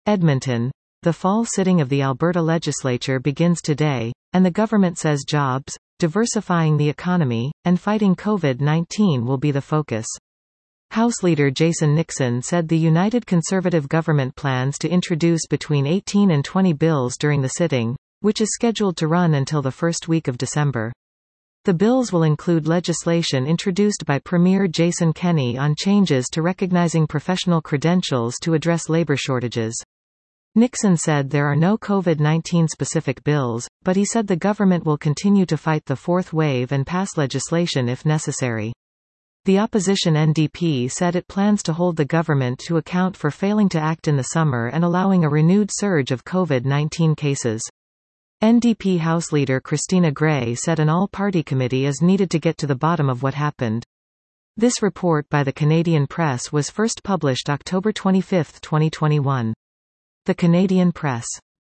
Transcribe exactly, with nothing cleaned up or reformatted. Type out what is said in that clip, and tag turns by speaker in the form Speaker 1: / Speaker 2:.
Speaker 1: Edmonton. The fall sitting of the Alberta legislature begins today, and the government says jobs, diversifying the economy, and fighting COVID nineteen will be the focus. House Leader Jason Nixon said the United Conservative government plans to introduce between eighteen and twenty bills during the sitting, which is scheduled to run until the first week of December. The bills will include legislation introduced by Premier Jason Kenney on changes to recognizing professional credentials to address labor shortages. Nixon said there are no COVID nineteen specific bills, but he said the government will continue to fight the fourth wave and pass legislation if necessary. The opposition N D P said it plans to hold the government to account for failing to act in the summer and allowing a renewed surge of COVID nineteen cases. N D P House Leader Christina Gray said an all-party committee is needed to get to the bottom of what happened. This report by the Canadian Press was first published October twenty-fifth, twenty twenty-one. The Canadian Press.